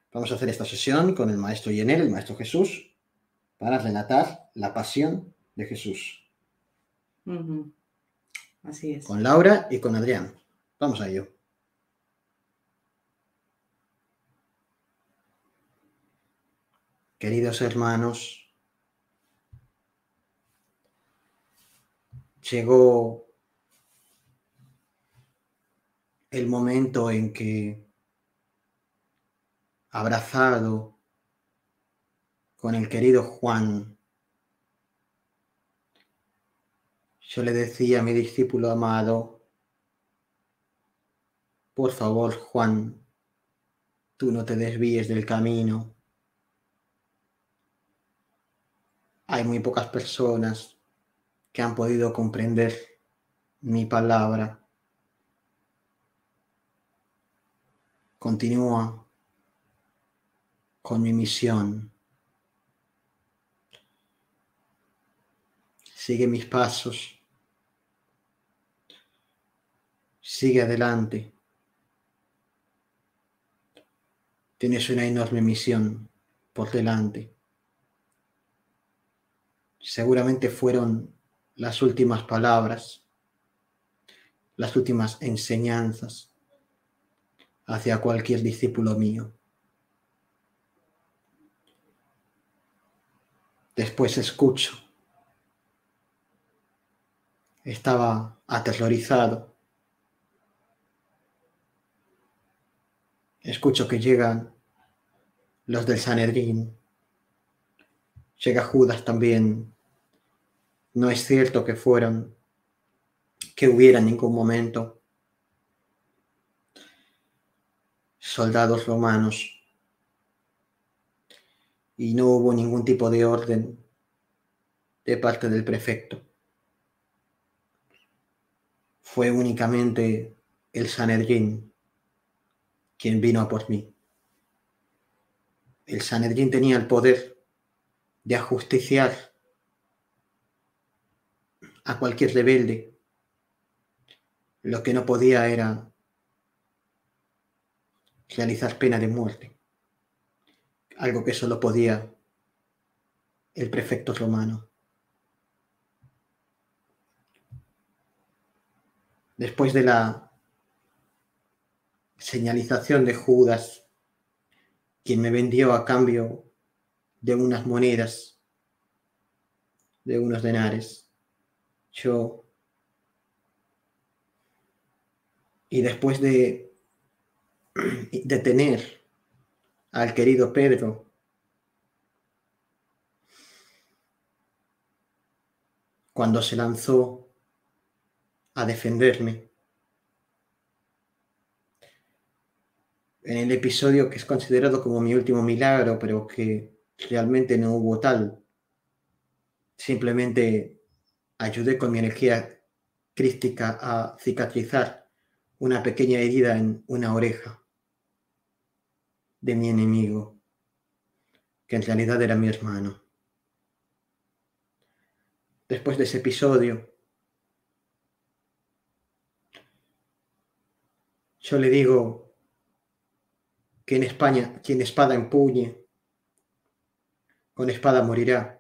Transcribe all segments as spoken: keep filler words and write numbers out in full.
Vamos a hacer esta sesión con el maestro Yenel, el maestro Jesús, para relatar la pasión de Jesús. Uh-huh. Así es. Con Laura y con Adrián. Vamos a ello. Queridos hermanos, llegó el momento en que, abrazado con el querido Juan, yo le decía a mi discípulo amado: por favor, Juan, tú no te desvíes del camino. Hay muy pocas personas que han podido comprender mi palabra. Continúa con mi misión. Sigue mis pasos. Sigue adelante. Tienes una enorme misión por delante. Seguramente fueron las últimas palabras, las últimas enseñanzas hacia cualquier discípulo mío. Después escucho. Estaba aterrorizado. Escucho que llegan los del Sanedrín. Llega Judas también. No es cierto que fueron, que hubiera en ningún momento soldados romanos y no hubo ningún tipo de orden de parte del prefecto. Fue únicamente el Sanedrín quien vino a por mí. El Sanedrín tenía el poder de ajusticiar a cualquier rebelde. Lo que no podía era realizar pena de muerte, algo que solo podía el prefecto romano. Después de la señalización de Judas, quien me vendió a cambio de unas monedas, de unos denares, yo, y después de detener al querido Pedro, cuando se lanzó a defenderme, en el episodio que es considerado como mi último milagro, pero que realmente no hubo tal, simplemente ayudé con mi energía crística a cicatrizar una pequeña herida en una oreja de mi enemigo, que en realidad era mi hermano. Después de ese episodio, yo le digo que en España quien espada empuñe, con espada morirá.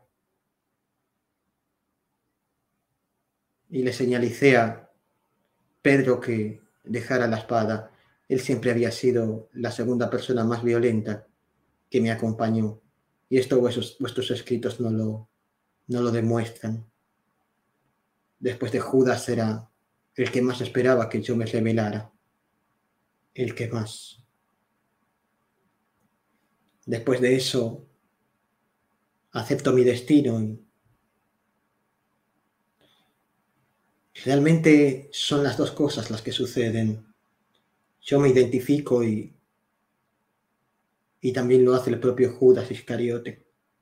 Y le señalicé a Pedro que dejara la espada. Él siempre había sido la segunda persona más violenta que me acompañó. Y esto vuestros, vuestros escritos no lo, no lo demuestran. Después de Judas era el que más esperaba que yo me revelara. El que más. Después de eso, acepto mi destino y realmente son las dos cosas las que suceden. Yo me identifico y, y también lo hace el propio Judas Iscariote.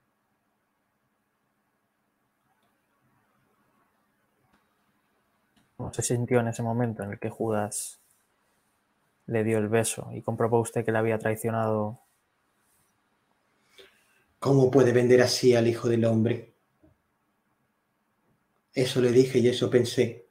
¿Cómo se sintió en ese momento en el que Judas le dio el beso y comprobó usted que le había traicionado? ¿Cómo puede vender así al Hijo del Hombre? Eso le dije y eso pensé.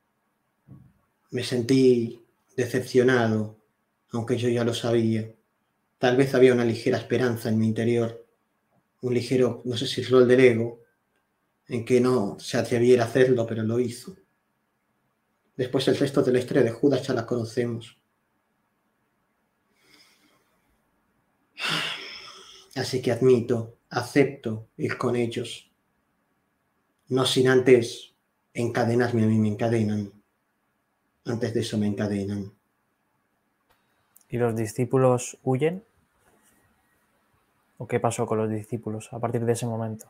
Me sentí decepcionado, aunque yo ya lo sabía. Tal vez había una ligera esperanza en mi interior, un ligero, no sé si es rol del ego, en que no se atreviera a hacerlo, pero lo hizo. Después el resto de la historia de Judas ya la conocemos. Así que admito, acepto ir con ellos, no sin antes encadenarme. A mí me encadenan. Antes de eso me encadenan. ¿Y los discípulos huyen? ¿O qué pasó con los discípulos a partir de ese momento?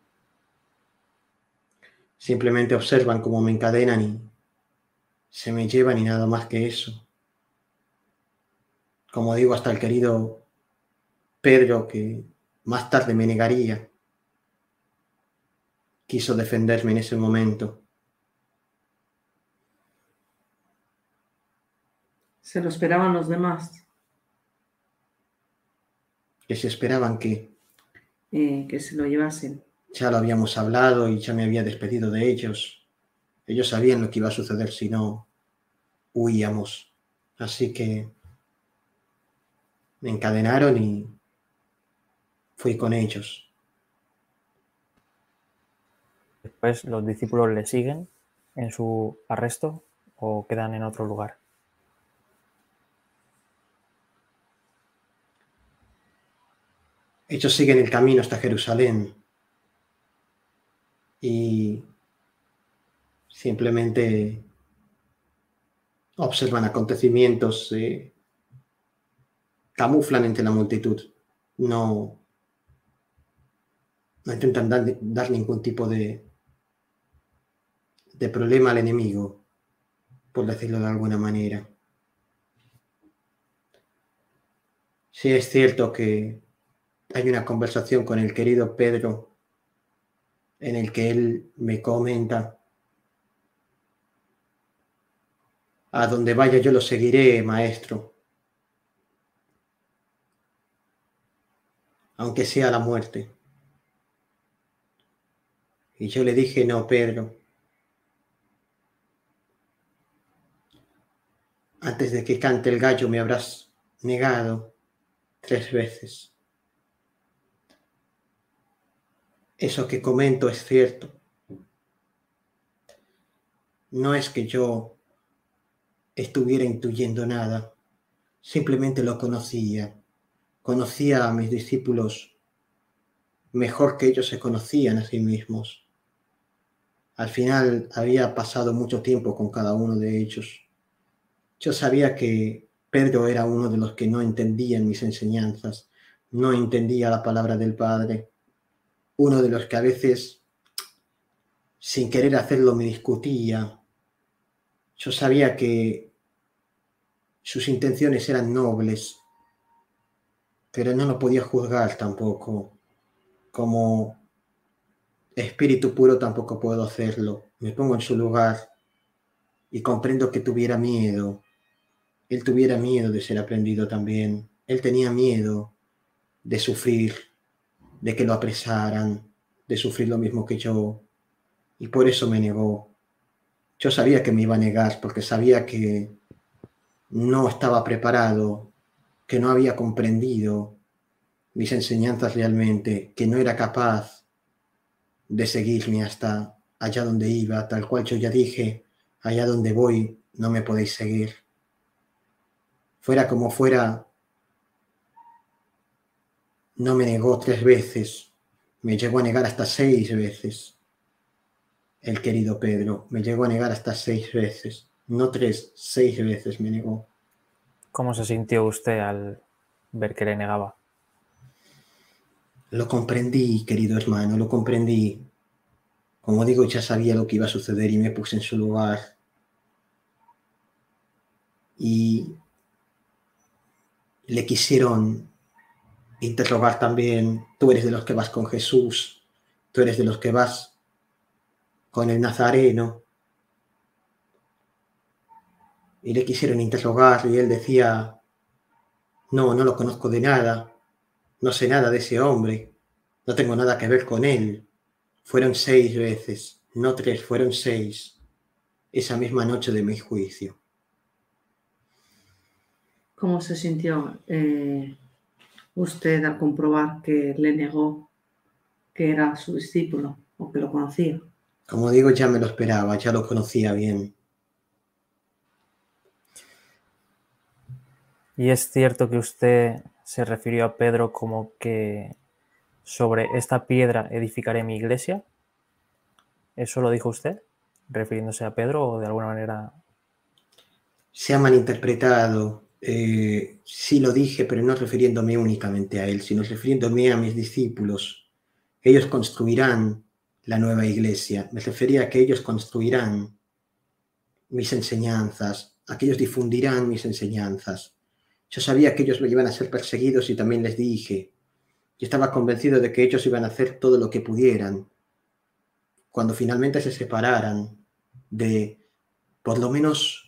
Simplemente observan cómo me encadenan y se me llevan y nada más que eso. Como digo, hasta el querido Pedro, que más tarde me negaría, quiso defenderme en ese momento. Se lo esperaban los demás. Que se esperaban que... Eh, que se lo llevasen. Ya lo habíamos hablado y ya me había despedido de ellos. Ellos sabían lo que iba a suceder si no huíamos. Así que me encadenaron y fui con ellos. ¿Después los discípulos le siguen en su arresto o quedan en otro lugar? Ellos siguen el camino hasta Jerusalén y simplemente observan acontecimientos, se camuflan entre la multitud, no, no intentan dar, dar ningún tipo de, de problema al enemigo, por decirlo de alguna manera. Sí es cierto que hay una conversación con el querido Pedro en el que él me comenta: a donde vaya yo lo seguiré, maestro, aunque sea la muerte. Y yo le dije: no, Pedro, antes de que cante el gallo me habrás negado tres veces. Eso que comento es cierto. No es que yo estuviera intuyendo nada, simplemente lo conocía. Conocía a mis discípulos mejor que ellos se conocían a sí mismos. Al final había pasado mucho tiempo con cada uno de ellos. Yo sabía que Pedro era uno de los que no entendían mis enseñanzas, no entendía la palabra del Padre, uno de los que a veces, sin querer hacerlo, me discutía. Yo sabía que sus intenciones eran nobles, pero no lo podía juzgar tampoco. Como espíritu puro tampoco puedo hacerlo. Me pongo en su lugar y comprendo que tuviera miedo. Él tuviera miedo de ser aprendido también. Él tenía miedo de sufrir, de que lo apresaran, de sufrir lo mismo que yo. Y por eso me negó. Yo sabía que me iba a negar porque sabía que no estaba preparado, que no había comprendido mis enseñanzas realmente, que no era capaz de seguirme hasta allá donde iba, tal cual yo ya dije: allá donde voy no me podéis seguir. Fuera como fuera, no me negó tres veces, me llegó a negar hasta seis veces. El querido Pedro me llegó a negar hasta seis veces, no tres, seis veces me negó. ¿Cómo se sintió usted al ver que le negaba? Lo comprendí, querido hermano, lo comprendí. Como digo, ya sabía lo que iba a suceder y me puse en su lugar. Y le quisieron interrogar también: tú eres de los que vas con Jesús, tú eres de los que vas con el Nazareno. Y le quisieron interrogar y él decía: no, no lo conozco de nada, no sé nada de ese hombre, no tengo nada que ver con él. Fueron seis veces, no tres, fueron seis, esa misma noche de mi juicio. ¿Cómo se sintió? Eh, usted al comprobar que le negó que era su discípulo o que lo conocía? Como digo, ya me lo esperaba, ya lo conocía bien. ¿Y es cierto que usted se refirió a Pedro como que sobre esta piedra edificaré mi iglesia? ¿Eso lo dijo usted, refiriéndose a Pedro o de alguna manera? Se ha malinterpretado. Eh, sí lo dije, pero no refiriéndome únicamente a él, sino refiriéndome a mis discípulos. Ellos construirán la nueva iglesia. Me refería a que ellos construirán mis enseñanzas, a que ellos difundirán mis enseñanzas. Yo sabía que ellos iban a ser perseguidos y también les dije. Yo estaba convencido de que ellos iban a hacer todo lo que pudieran. Cuando finalmente se separaran, de por lo menos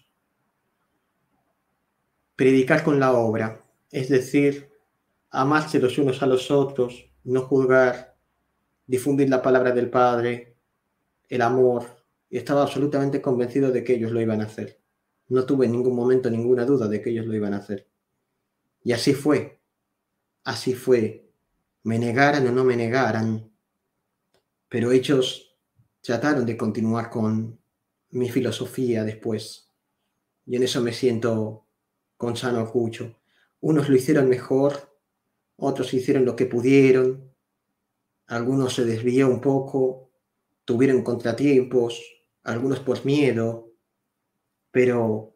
predicar con la obra, es decir, amarse los unos a los otros, no juzgar, difundir la palabra del Padre, el amor, y estaba absolutamente convencido de que ellos lo iban a hacer. No tuve en ningún momento ninguna duda de que ellos lo iban a hacer. Y así fue, así fue. Me negaran o no me negaran, pero ellos trataron de continuar con mi filosofía después. Y en eso me siento con sano orgullo. Unos lo hicieron mejor, otros hicieron lo que pudieron, algunos se desvió un poco, tuvieron contratiempos, algunos por miedo, pero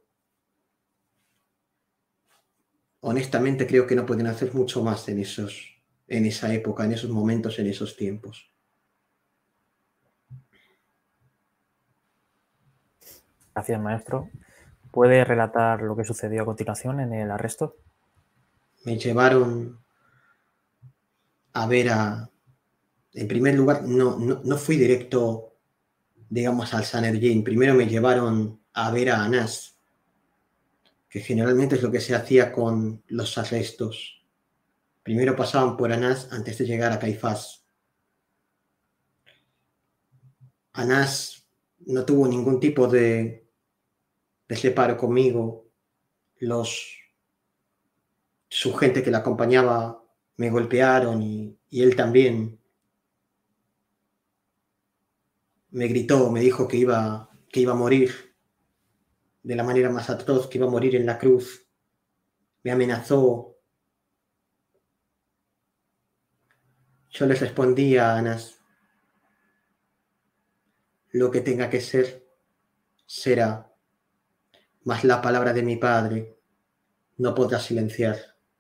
honestamente creo que no pueden hacer mucho más en esos, en esa época, en esos momentos, en esos tiempos. Gracias, maestro. ¿Puede relatar lo que sucedió a continuación en el arresto? Me llevaron a ver a... En primer lugar, no, no, no fui directo, digamos, al Sanedrín. Primero me llevaron a ver a Anás, que generalmente es lo que se hacía con los arrestos. Primero pasaban por Anás antes de llegar a Caifás. Anás no tuvo ningún tipo de, de separo conmigo. Los, su gente que la acompañaba me golpearon y, y él también me gritó, me dijo que iba, que iba a morir de la manera más atroz, que iba a morir en la cruz. Me amenazó. Yo les respondí a Anás, lo que tenga que ser, será, mas la palabra de mi Padre no podrá silenciar.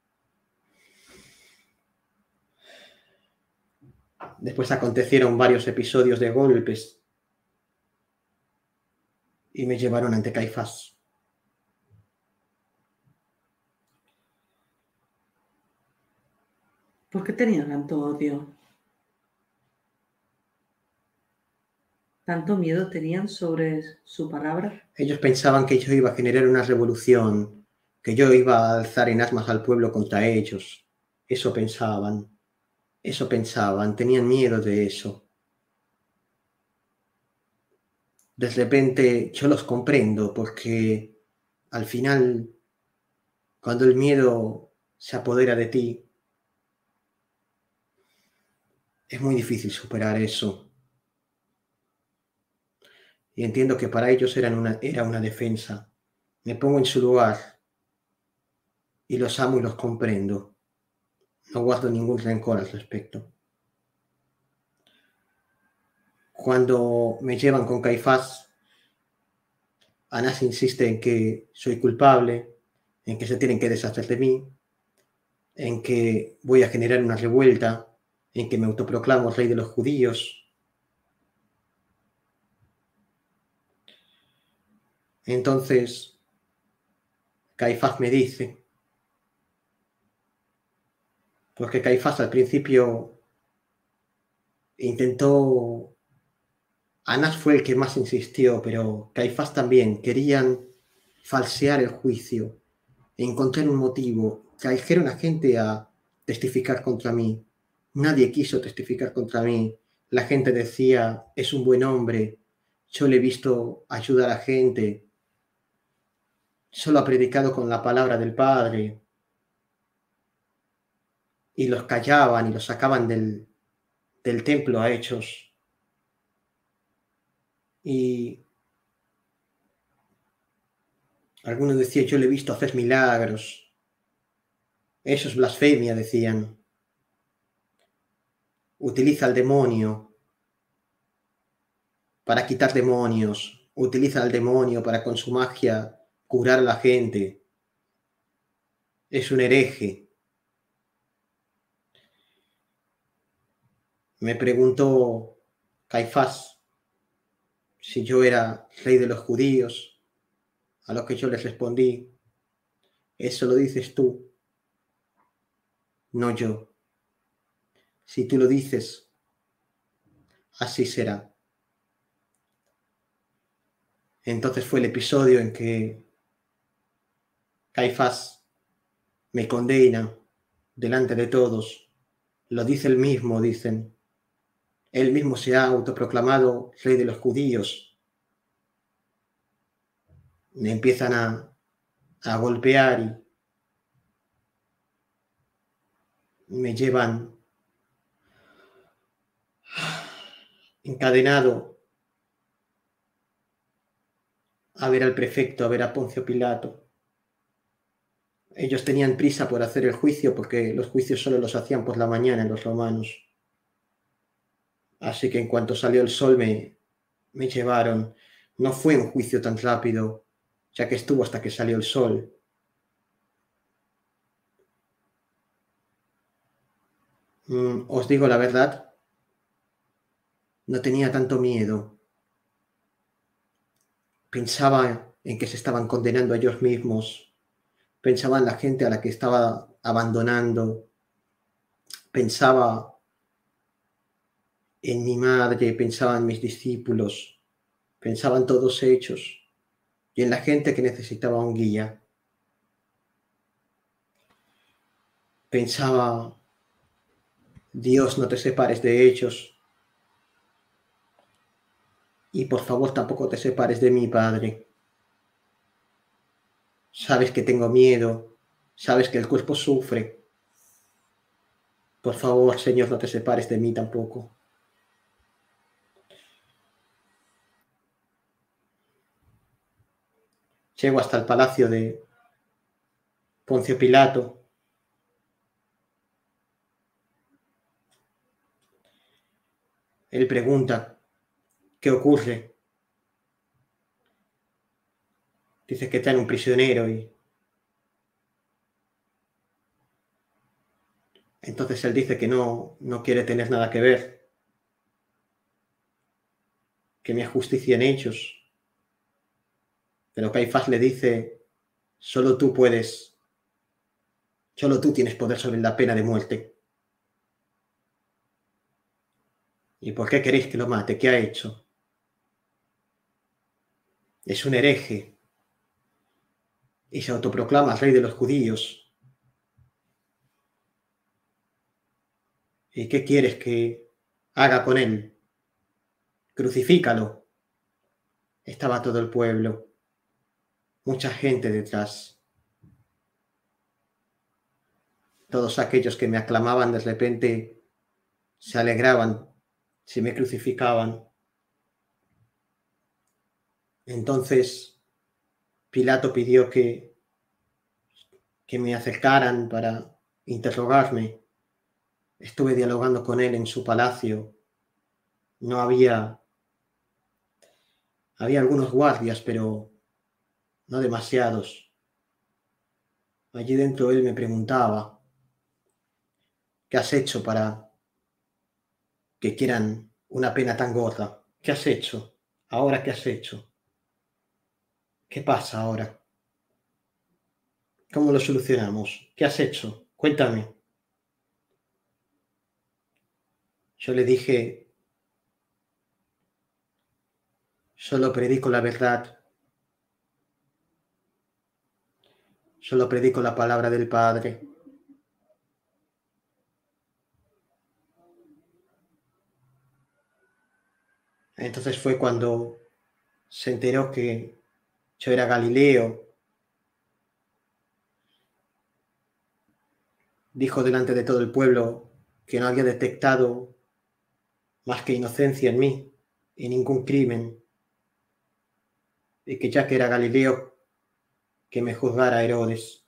Después acontecieron varios episodios de golpes y me llevaron ante Caifás. ¿Por qué tenía tanto odio? ¿Tanto miedo tenían sobre su palabra? Ellos pensaban que yo iba a generar una revolución, que yo iba a alzar en armas al pueblo contra ellos. Eso pensaban, eso pensaban, tenían miedo de eso. De repente yo los comprendo porque al final, cuando el miedo se apodera de ti, es muy difícil superar eso. Y entiendo que para ellos eran una, era una defensa. Me pongo en su lugar y los amo y los comprendo. No guardo ningún rencor al respecto. Cuando me llevan con Caifás, Anás insiste en que soy culpable, en que se tienen que deshacer de mí, en que voy a generar una revuelta, en que me autoproclamo rey de los judíos. Entonces, Caifás me dice, porque Caifás al principio intentó, Anás fue el que más insistió, pero Caifás también, querían falsear el juicio, encontrar un motivo, trajeron a gente a testificar contra mí. Nadie quiso testificar contra mí. La gente decía, es un buen hombre, yo le he visto ayudar a gente, solo ha predicado con la palabra del Padre. y los callaban y los sacaban del, del templo a hechos. Y algunos decían, yo le he visto hacer milagros. Eso es blasfemia, decían. Utiliza al demonio para quitar demonios. Utiliza al demonio para con su magia curar a la gente. Es un hereje. Me preguntó Caifás si yo era rey de los judíos, a lo que yo les respondí, eso lo dices tú, no yo. Si tú lo dices, así será. Entonces fue el episodio en que Caifás me condena delante de todos. Lo dice él mismo, dicen. Él mismo se ha autoproclamado rey de los judíos. Me empiezan a, a golpear y me llevan encadenado a ver al prefecto, a ver a Poncio Pilato. Ellos tenían prisa por hacer el juicio porque los juicios solo los hacían por la mañana los romanos. Así que en cuanto salió el sol me, me llevaron. No fue un juicio tan rápido, ya que estuvo hasta que salió el sol. Mm, os digo la verdad, no tenía tanto miedo. Pensaba en que se estaban condenando a ellos mismos. Pensaba en la gente a la que estaba abandonando. Pensaba en mi madre, pensaba en mis discípulos, pensaba en todos ellos y en la gente que necesitaba un guía. Pensaba, Dios, no te separes de ellos y por favor tampoco te separes de mi Padre. Sabes que tengo miedo, sabes que el cuerpo sufre. Por favor, Señor, no te separes de mí tampoco. Llego hasta el palacio de Poncio Pilato. Él pregunta, ¿qué ocurre? Dice que traen un prisionero y entonces él dice que no, no quiere tener nada que ver, que me ajusticien hechos. Pero Caifás le dice, solo tú puedes, solo tú tienes poder sobre la pena de muerte. ¿Y por qué queréis que lo mate? ¿Qué ha hecho? Es un hereje y se autoproclama rey de los judíos. ¿Y qué quieres que haga con él? Crucifícalo. Estaba todo el pueblo, mucha gente detrás. Todos aquellos que me aclamaban de repente se alegraban si me crucificaban. Entonces Pilato pidió que, que me acercaran para interrogarme. Estuve dialogando con él en su palacio. No había... Había algunos guardias, pero no demasiados. Allí dentro él me preguntaba, ¿qué has hecho para que quieran una pena tan gorda? ¿Qué has hecho? ¿Ahora qué has hecho? ¿Qué pasa ahora? ¿Cómo lo solucionamos? ¿Qué has hecho? Cuéntame. Yo le dije, solo predico la verdad. Solo predico la palabra del Padre. Entonces fue cuando se enteró que yo era Galileo. dijo delante de todo el pueblo que no había detectado más que inocencia en mí y ningún crimen, y que ya que era Galileo, que me juzgara Herodes.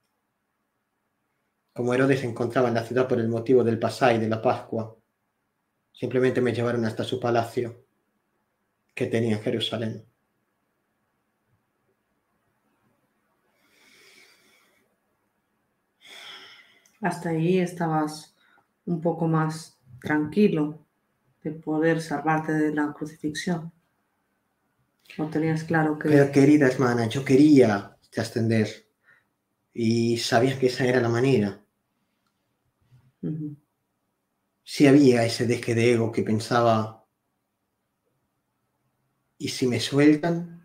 Como Herodes se encontraba en la ciudad por el motivo del Pasá y de la Pascua, simplemente me llevaron hasta su palacio, que tenía en Jerusalén. Hasta ahí estabas un poco más tranquilo de poder salvarte de la crucifixión. ¿O tenías claro que... Pero querida hermana, yo quería trascender y sabía que esa era la manera. Ujú. Sí había ese deje de ego que pensaba, ¿y si me sueltan?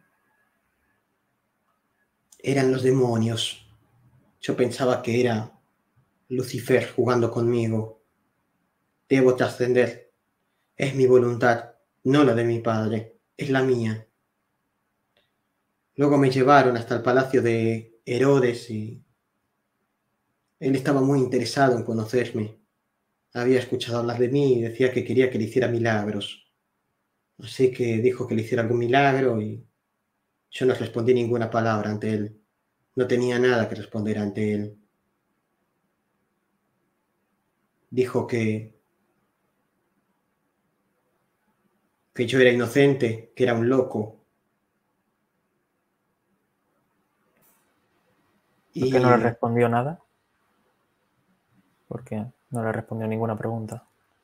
Eran los demonios. Yo pensaba que era Lucifer jugando conmigo. Debo trascender. Es mi voluntad, no la de mi padre, es la mía. Luego me llevaron hasta el palacio de Herodes y él estaba muy interesado en conocerme. Había escuchado hablar de mí y decía que quería que le hiciera milagros. Así que dijo que le hiciera algún milagro y yo no respondí ninguna palabra ante él. No tenía nada que responder ante él. Dijo que, que yo era inocente, que era un loco. ¿Por qué no le Y respondió nada? Porque no le respondió ninguna pregunta.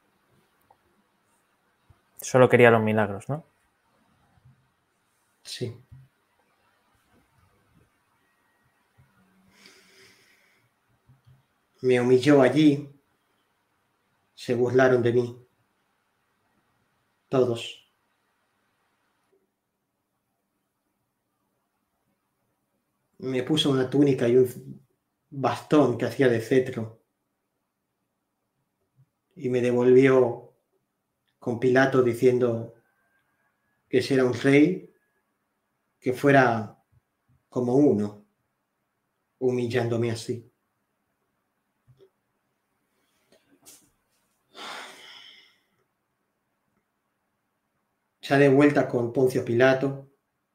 Solo quería los milagros, ¿no? sí. Me humilló allí. Se burlaron de mí. Todos. Me puso una túnica y un bastón que hacía de cetro. Y me devolvió con Pilato diciendo que si era un rey, que fuera como uno, humillándome así. Ya de vuelta con Poncio Pilato,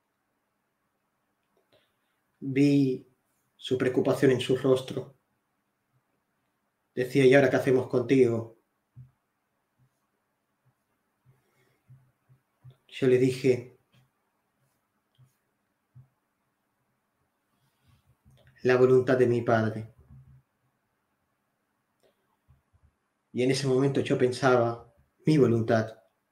vi su preocupación en su rostro. Decía, ¿y ahora qué hacemos contigo? Yo le dije, la voluntad de mi padre. Y en ese momento yo pensaba, mi voluntad.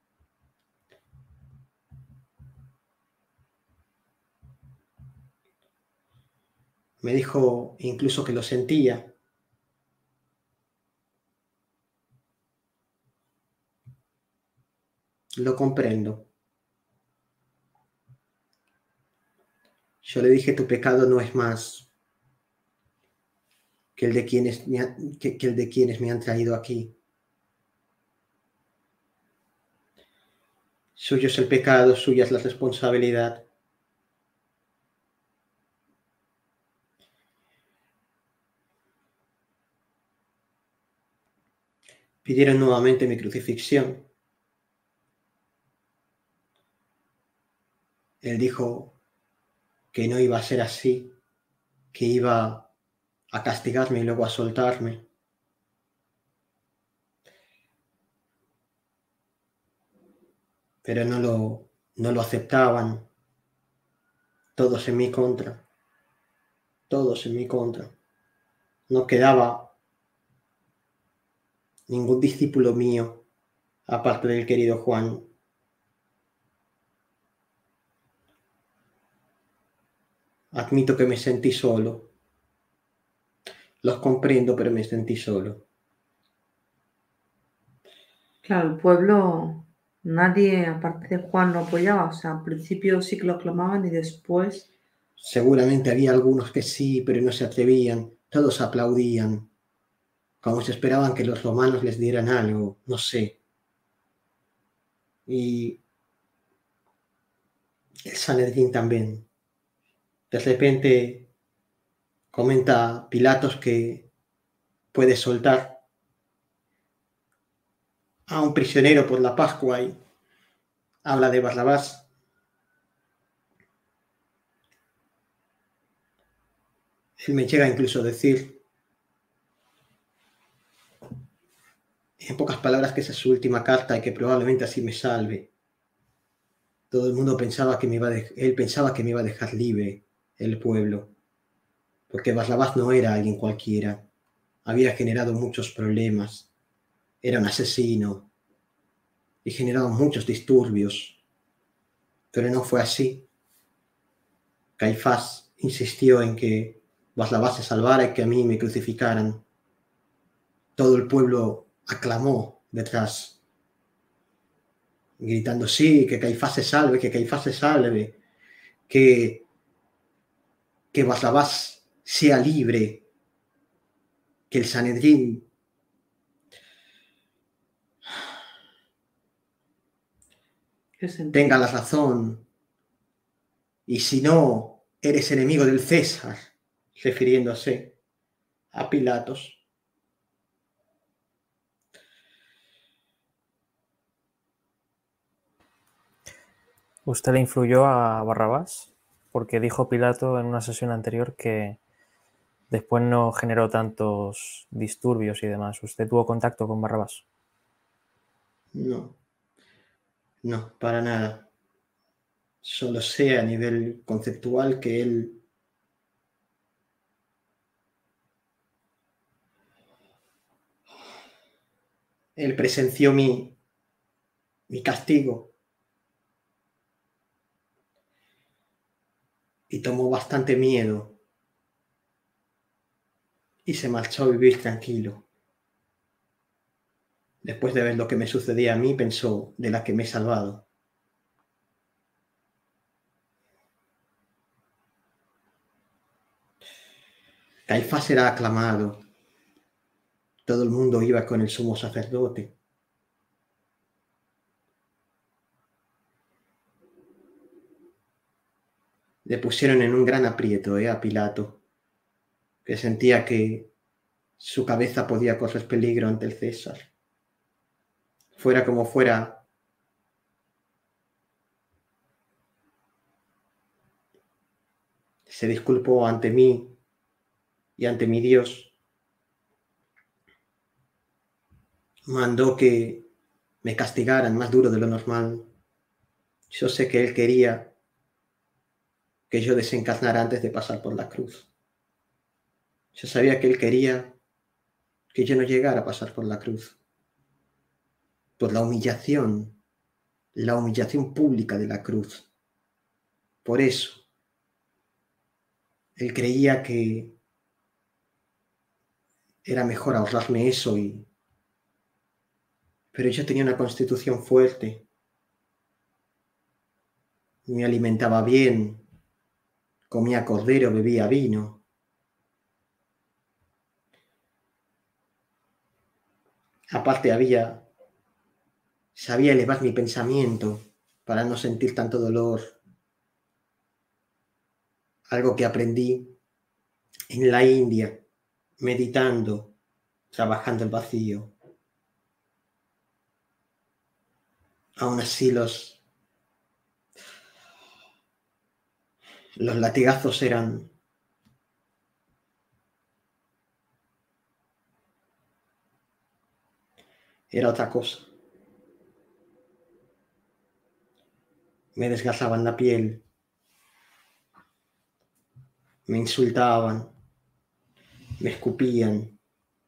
Me dijo incluso que lo sentía. Lo comprendo. Yo le dije, tu pecado no es más que el de quienes me, ha, que, que el de quienes me han traído aquí. Suyo es el pecado, suya es la responsabilidad. Pidieron nuevamente mi crucifixión. Él dijo que no iba a ser así, que iba a castigarme y luego a soltarme. Pero no lo, no lo aceptaban. Todos en mi contra. Todos en mi contra. No quedaba ningún discípulo mío, aparte del querido Juan. Admito que me sentí solo. Los comprendo, pero me sentí solo. Claro, el pueblo, nadie aparte de Juan lo apoyaba. O sea, al principio sí que lo aclamaban y después... Seguramente había algunos que sí, pero no se atrevían. Todos aplaudían, como si esperaban que los romanos les dieran algo, no sé. Y el Sanedrín también. De repente comenta Pilatos que puede soltar a un prisionero por la Pascua y habla de Barrabás. Él me llega incluso a decir, en pocas palabras, que esa es su última carta y que probablemente así me salve. Todo el mundo pensaba que me iba a de- él pensaba que me iba a dejar libre el pueblo, porque Barrabás no era alguien cualquiera, había generado muchos problemas, era un asesino y generado muchos disturbios, pero no fue así. Caifás insistió en que Barrabás se salvara y que a mí me crucificaran. Todo el pueblo aclamó detrás, gritando, sí, que Caifás se salve, que Caifás se salve, que, que Barrabás sea libre, que el Sanedrín ¿Qué sentí? tenga la razón, y si no, eres enemigo del César, refiriéndose a Pilatos. ¿Usted le influyó a Barrabás? Porque dijo Pilato en una sesión anterior que después no generó tantos disturbios y demás. ¿Usted tuvo contacto con Barrabás? No, no, para nada. Solo sé a nivel conceptual que él él presenció mi, mi castigo y tomó bastante miedo y se marchó a vivir tranquilo. Después de ver lo que me sucedía a mí, pensó, de la que me he salvado. Caifás era aclamado. Todo el mundo iba con el sumo sacerdote. Le pusieron en un gran aprieto ¿eh? a Pilato, que sentía que su cabeza podía correr peligro ante el César. Fuera como fuera, se disculpó ante mí y ante mi Dios. Mandó que me castigaran más duro de lo normal. Yo sé que él quería que yo desencarnara antes de pasar por la cruz. Yo sabía que él quería que yo no llegara a pasar por la cruz, por la humillación, la humillación pública de la cruz. Por eso, él creía que era mejor ahorrarme eso y... Pero yo tenía una constitución fuerte, me alimentaba bien, comía cordero, bebía vino. Aparte había, sabía elevar mi pensamiento para no sentir tanto dolor. Algo que aprendí en la India, meditando, trabajando el vacío. Aún así los, los latigazos eran era otra cosa. Me desgastaban la piel, me insultaban, me escupían.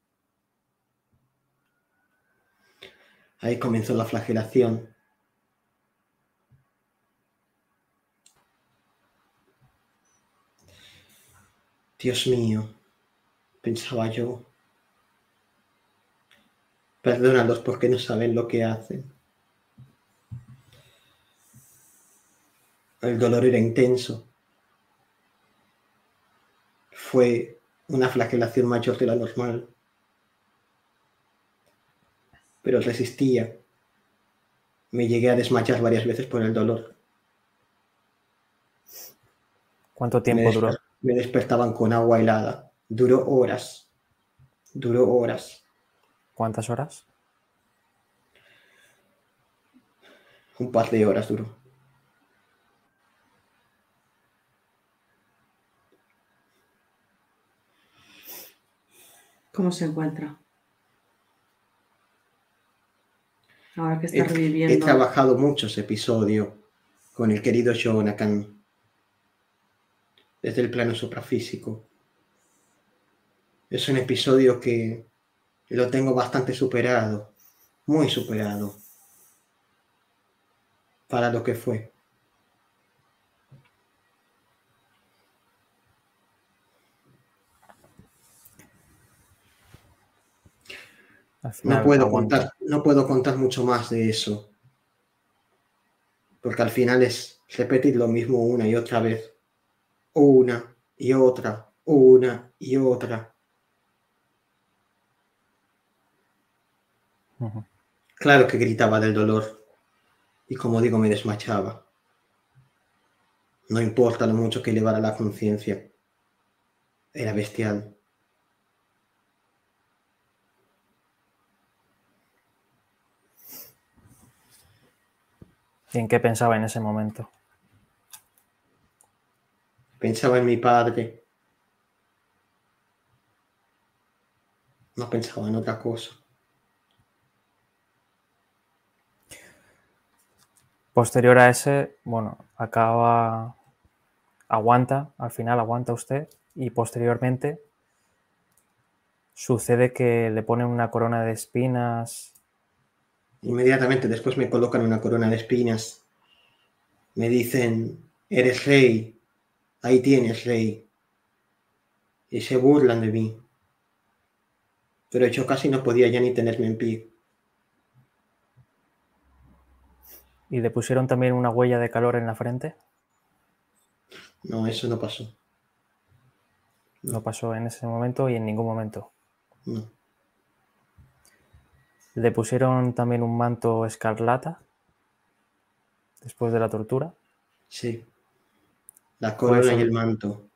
Ahí comenzó la flagelación. Dios mío, pensaba yo, perdónalos porque no saben lo que hacen. El dolor era intenso. Fue una flagelación mayor de la normal. Pero resistía. Me llegué a desmayar varias veces por el dolor. ¿Cuánto Me, tiempo duró? desper- me despertaban con agua helada. Duró horas. Duró horas, ¿Cuántas horas? un par de horas duró. ¿Cómo se encuentra? Ahora que está He, he reviviendo. trabajado mucho ese episodio con el querido Jonathan desde el plano suprafísico. Es un episodio que lo tengo bastante superado, muy superado, para lo que fue. Al No final puedo aguantó. contar, no puedo contar mucho más de eso, porque al final es repetir lo mismo una y otra vez, una y otra, una y otra. Ujú. Claro que gritaba del dolor y, como digo, me desmachaba. No importa lo mucho que elevara la conciencia, era bestial. ¿Y en qué pensaba en ese momento? Pensaba en mi padre, no pensaba en otra cosa. Posterior a ese, bueno, acaba, aguanta, al final aguanta usted y posteriormente sucede que le ponen una corona de espinas. Inmediatamente después me colocan una corona de espinas. Me dicen, eres rey, ahí tienes rey. Y se burlan de mí. Pero yo casi no podía ya ni tenerme en pie. ¿Y le pusieron también una huella de calor en la frente? No, eso no pasó. No No, pasó en ese momento y en ningún momento. no. ¿Le pusieron también un manto escarlata después de la tortura? Sí, la Fue corona y el eso. manto.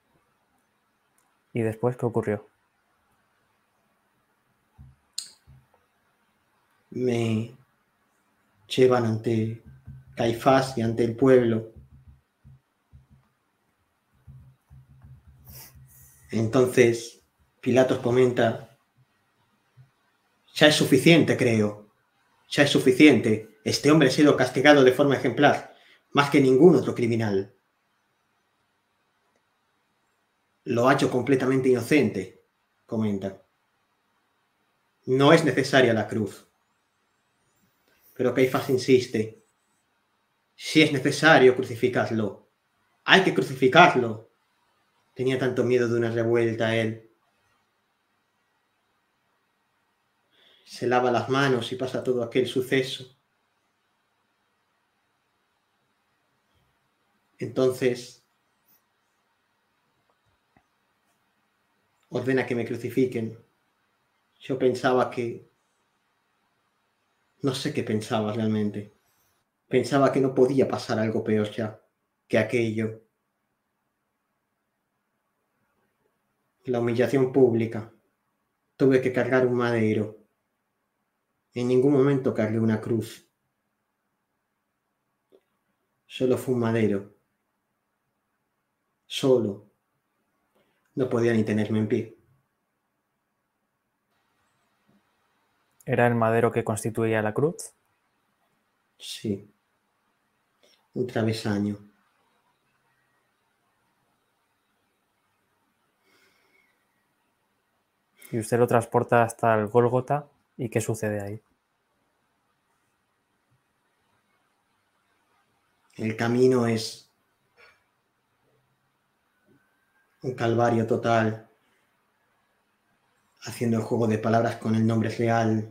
¿Y después qué ocurrió? Me llevan ante Caifás y ante el pueblo. Entonces Pilatos comenta, ya es suficiente, creo. Ya es suficiente. Este hombre ha sido castigado de forma ejemplar, más que ningún otro criminal. Lo ha hecho completamente inocente, comenta. No es necesaria la cruz. Pero Caifás insiste. Si es necesario crucificarlo, hay que crucificarlo. Tenía tanto miedo de una revuelta él. Se lava las manos y pasa todo aquel suceso. Entonces ordena que me crucifiquen. Yo pensaba que... No sé qué pensaba realmente. Pensaba que no podía pasar algo peor ya que aquello. La humillación pública. Tuve que cargar un madero. En ningún momento cargué una cruz. Solo fue un madero. Solo. No podía ni tenerme en pie. ¿Era el madero que constituía la cruz? Sí. Un travesaño. Y usted lo transporta hasta el Gólgota. ¿Y qué sucede ahí? El camino es un calvario total, haciendo el juego de palabras con el nombre real.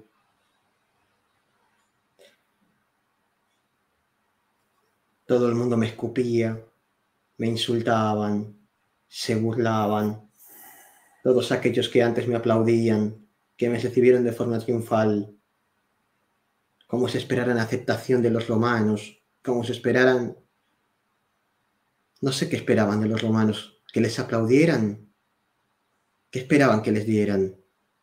Todo el mundo me escupía, me insultaban, se burlaban. Todos aquellos que antes me aplaudían, que me recibieron de forma triunfal, como se esperaran aceptación de los romanos, como se esperaran... No sé qué esperaban de los romanos, que les aplaudieran. ¿Qué esperaban que les dieran?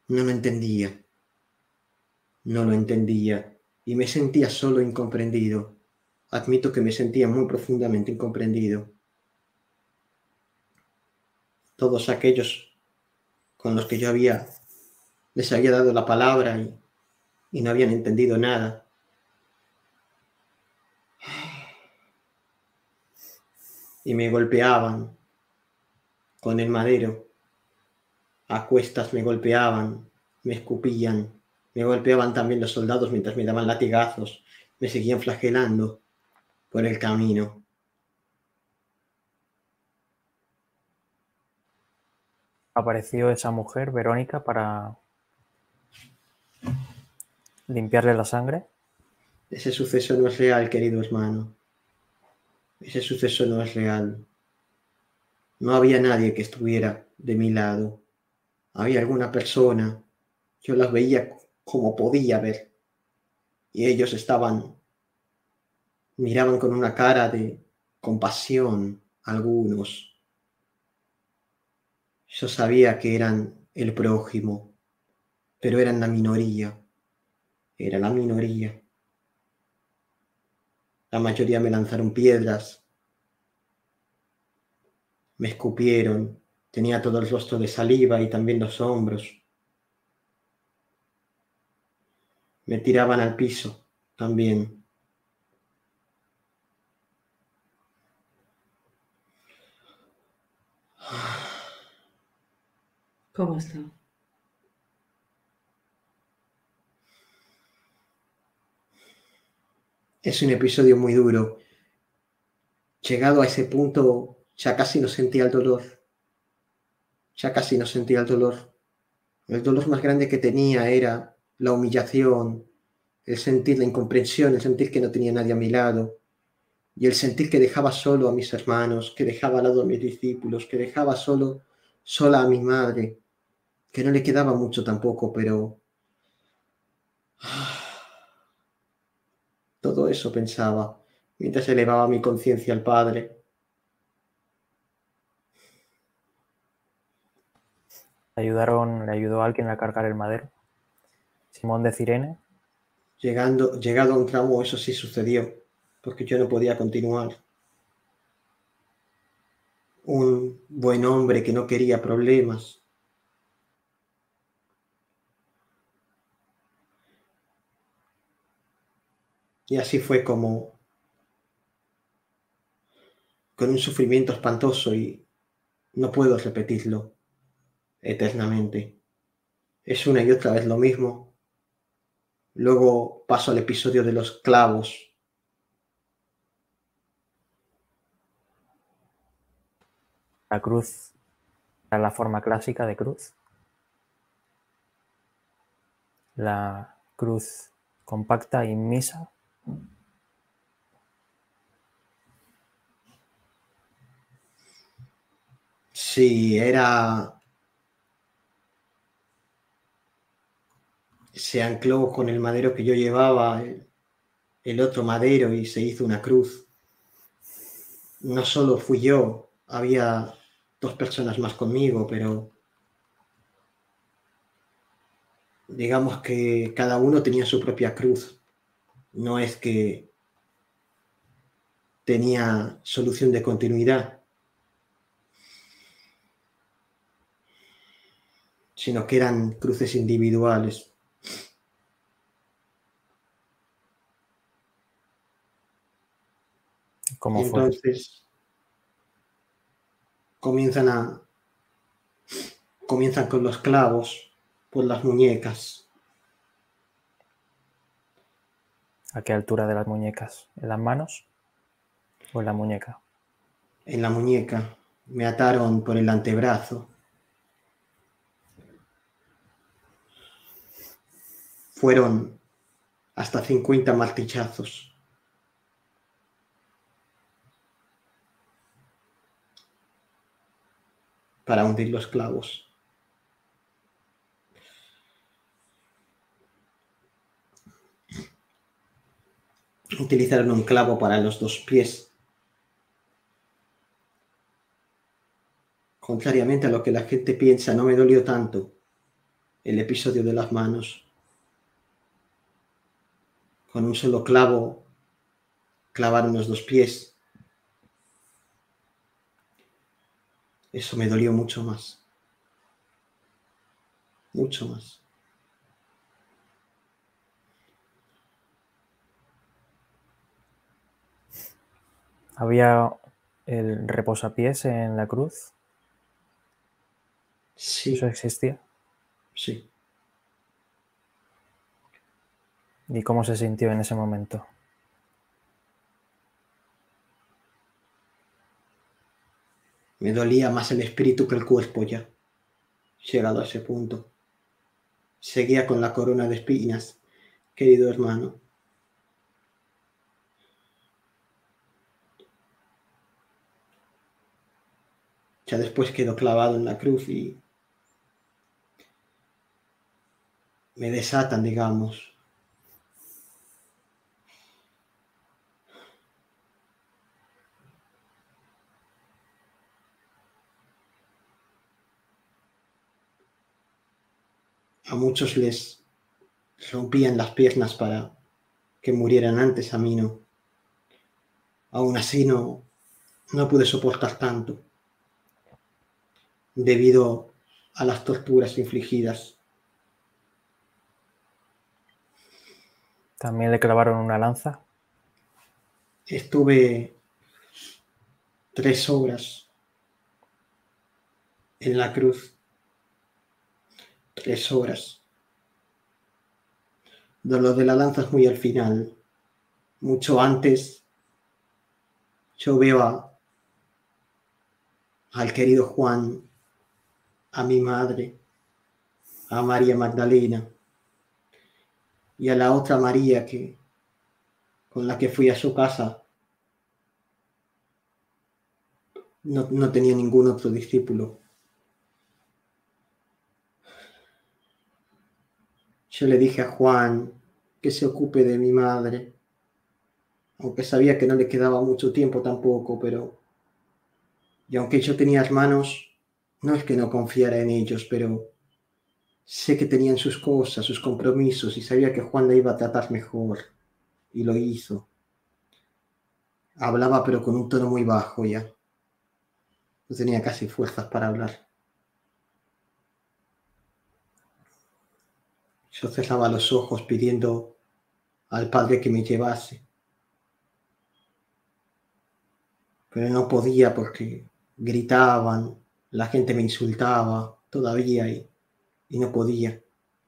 No lo entendía. No lo entendía. Y me sentía solo e incomprendido. Admito que me sentía muy profundamente incomprendido. Todos aquellos con los que yo había, les había dado la palabra y, y no habían entendido nada. Y me golpeaban con el madero. A cuestas me golpeaban, me escupían, me golpeaban también los soldados mientras me daban latigazos, me seguían flagelando por el camino. Apareció esa mujer, Verónica, para limpiarle la sangre. Ese suceso no es real, querido hermano. Ese suceso no es real. No había nadie que estuviera de mi lado. Había alguna persona. Yo las veía como podía ver. Y ellos estaban, miraban con una cara de compasión, algunos. Yo sabía que eran el prójimo, pero eran la minoría. Era la minoría. La mayoría me lanzaron piedras, me escupieron, tenía todo el rostro de saliva y también los hombros. Me tiraban al piso también. ¿Cómo está? Es un episodio muy duro. Llegado a ese punto, ya casi no sentía el dolor. Ya casi no sentía el dolor. El dolor más grande que tenía era la humillación, el sentir la incomprensión, el sentir que no tenía nadie a mi lado, y el sentir que dejaba solo a mis hermanos, que dejaba al lado a mis discípulos, que dejaba solo, sola a mi madre, que no le quedaba mucho tampoco, pero todo eso pensaba mientras elevaba mi conciencia al Padre. Le ayudaron, le ayudó a alguien a cargar el madero. Simón de Cirene. Llegando, llegado a un tramo, eso sí sucedió, porque yo no podía continuar. Un buen hombre que no quería problemas. Y así fue como, con un sufrimiento espantoso, y no puedo repetirlo eternamente. Es una y otra vez lo mismo. Luego paso al episodio de los clavos. La cruz era la forma clásica de cruz. La cruz compacta y misa. Sí, era... Se ancló con el madero que yo llevaba, el, el otro madero, y se hizo una cruz. No solo fui yo, había dos personas más conmigo, pero digamos que cada uno tenía su propia cruz. No es que tenía solución de continuidad, sino que eran cruces individuales. ¿Cómo fue? Entonces comienzan a comienzan con los clavos por las muñecas. ¿A qué altura de las muñecas? ¿En las manos o en la muñeca? En la muñeca me ataron por el antebrazo. Fueron hasta cincuenta martillazos. Para hundir los clavos. Utilizaron un clavo para los dos pies. Contrariamente a lo que la gente piensa, no me dolió tanto el episodio de las manos. Con un solo clavo clavaron los dos pies. Eso me dolió mucho más. Mucho más. ¿Había el reposapiés en la cruz? Sí. ¿Eso existía? Sí. ¿Y cómo se sintió en ese momento? Me dolía más el espíritu que el cuerpo ya, llegado a ese punto. Seguía con la corona de espinas, querido hermano. Ya después quedó clavado en la cruz y me desatan, digamos. A muchos les rompían las piernas para que murieran antes, a mí no. Aún así no, no pude soportar tanto debido a las torturas infligidas. ¿También le clavaron una lanza? Estuve tres horas en la cruz. Tres horas. Lo de la lanza es muy al final. Mucho antes yo veo a, al querido Juan, a mi madre, a María Magdalena y a la otra María que, con la que fui a su casa. No, no tenía ningún otro discípulo. Yo le dije a Juan que se ocupe de mi madre, aunque sabía que no le quedaba mucho tiempo tampoco, pero... Y aunque yo tenía hermanos, no es que no confiara en ellos, pero sé que tenían sus cosas, sus compromisos, y sabía que Juan la iba a tratar mejor, y lo hizo. Hablaba pero con un tono muy bajo ya. No tenía casi fuerzas para hablar. Yo cerraba los ojos pidiendo al Padre que me llevase. Pero no podía porque gritaban, la gente me insultaba todavía y, y no podía.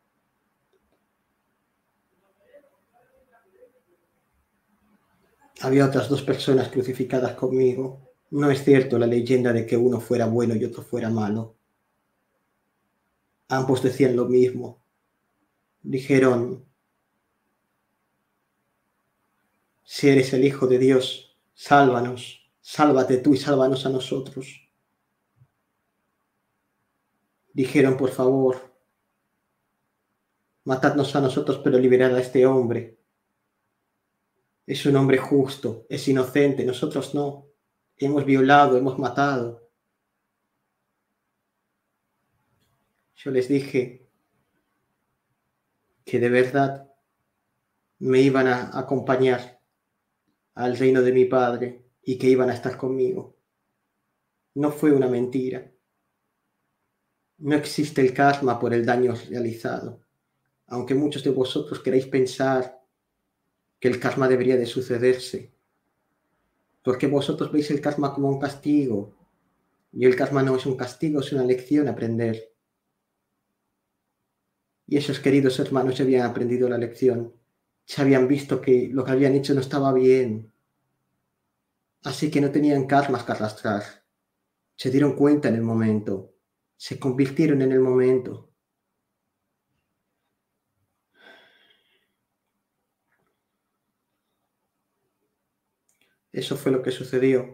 Había otras dos personas crucificadas conmigo. No es cierto la leyenda de que uno fuera bueno y otro fuera malo. Ambos decían lo mismo. Dijeron, si eres el Hijo de Dios, sálvanos, sálvate tú y sálvanos a nosotros. Dijeron, por favor, matadnos a nosotros, pero liberad a este hombre. Es un hombre justo, es inocente, nosotros no. Hemos violado, hemos matado. Yo les dije que de verdad me iban a acompañar al reino de mi Padre y que iban a estar conmigo. No fue una mentira. No existe el karma por el daño realizado, aunque muchos de vosotros queráis pensar que el karma debería de sucederse, porque vosotros veis el karma como un castigo, y el karma no es un castigo, es una lección a aprender. Y esos queridos hermanos ya habían aprendido la lección, ya habían visto que lo que habían hecho no estaba bien, así que no tenían karmas que arrastrar. Se dieron cuenta en el momento, se convirtieron en el momento. Eso fue lo que sucedió.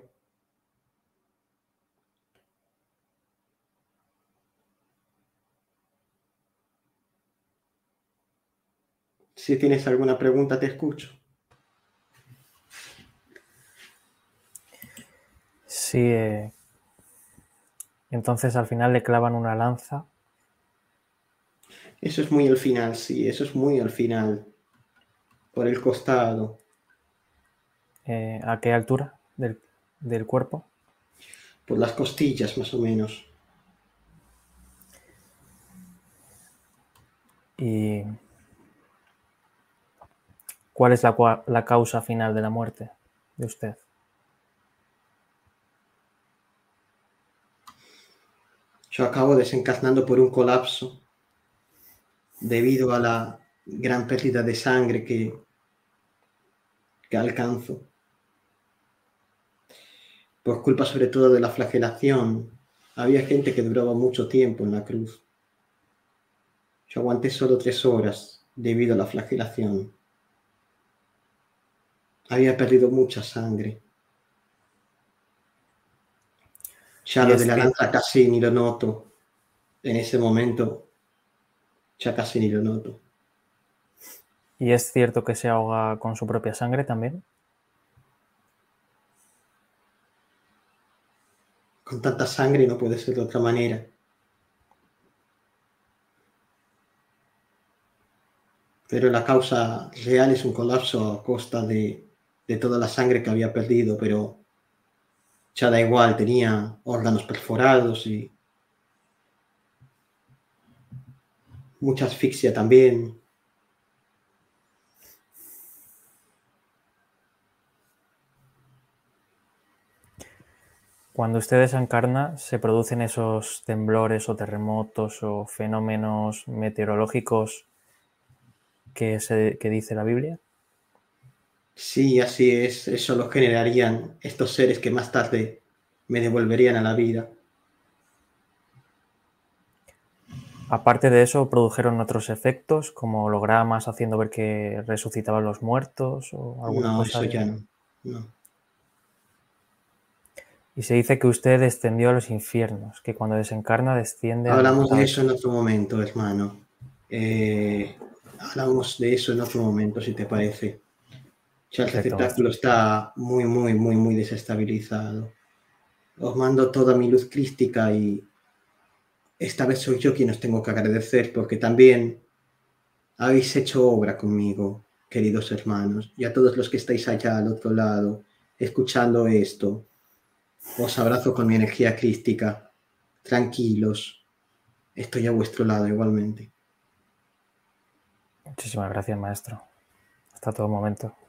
Si tienes alguna pregunta, te escucho. Sí, eh, entonces al final le clavan una lanza. Eso es muy al final, sí, eso es muy al final. Por el costado. Eh, ¿a qué altura del, del cuerpo? Por las costillas, más o menos. ¿Y cuál es la, cua- la causa final de la muerte de usted? Yo acabo desencarnando por un colapso debido a la gran pérdida de sangre que, que alcanzo. Por culpa sobre todo de la flagelación. Había gente que duraba mucho tiempo en la cruz. Yo aguanté solo tres horas debido a la flagelación. Había perdido mucha sangre. Ya Y lo de es, la ci- lanza casi ni lo noto. En ese momento ya casi ni lo noto. y es cierto que se ahoga con su propia sangre también. Con tanta sangre no puede ser de otra manera. Pero la causa real es un colapso a costa de, de toda la sangre que había perdido, pero ya da igual, tenía órganos perforados y mucha asfixia también. Cuando usted desencarna, ¿se producen esos temblores o terremotos o fenómenos meteorológicos que, se, que dice la Biblia? Sí, así es, eso lo generarían estos seres que más tarde me devolverían a la vida. Aparte de eso, ¿produjeron otros efectos como hologramas haciendo ver que resucitaban los muertos o alguna No, cosa eso de... ya no. No. Y se dice que usted descendió a los infiernos, que cuando desencarna desciende al, Hablamos de al- eso en otro momento, hermano. Eh, hablamos de eso en otro momento, si te parece. Ya el Perfecto, receptáculo maestro. está muy, muy, muy, muy desestabilizado. Os mando toda mi luz crística y esta vez soy yo quien os tengo que agradecer porque también habéis hecho obra conmigo, queridos hermanos, y a todos los que estáis allá al otro lado, escuchando esto, os abrazo con mi energía crística. Tranquilos, estoy a vuestro lado igualmente. Muchísimas gracias, maestro. Hasta todo momento.